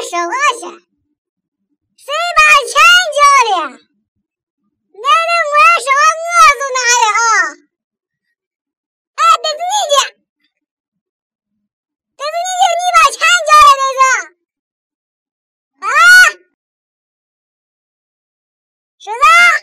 说我去，谁把钱交的？奶奶没说我是哪的啊？哎，这是你的，你把钱交的这是啊？是啥？